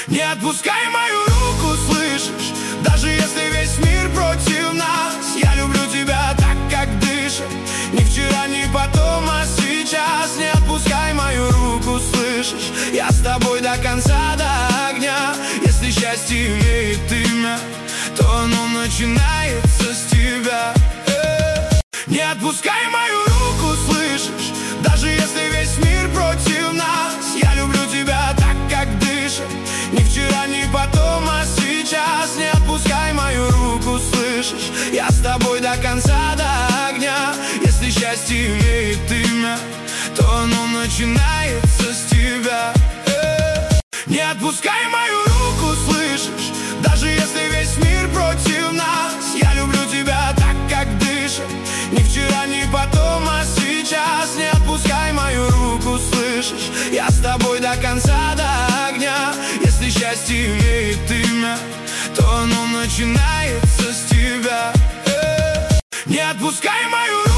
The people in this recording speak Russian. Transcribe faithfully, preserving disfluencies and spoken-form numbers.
Не отпускай мою руку, слышишь? Даже если весь мир против нас, я люблю тебя так, как дышит. Ни вчера, ни потом, а сейчас. Не отпускай мою руку, слышишь? Я с тобой до конца, до огня. Если счастье имеет имя, то оно начинается с тебя. Не отпускай мою руку, слышишь? Даже если весь мир против нас, я люблю тебя так, как дышит. Ни вчера, ни потом, а сейчас. Не отпускай мою руку, слышишь? Я с тобой до конца, до огня. Если счастье имеет имя, то оно начинается с тебя. Не отпускай мою руку, слышишь? Даже если весь мир против нас, я люблю тебя так, как дышит. Ни вчера, ни потом, а сейчас. Не отпускай мою руку, слышишь? Я с тобой до конца, до огня. Если счастье имеет имя, то оно начинается с тебя. Не отпускай мою руку.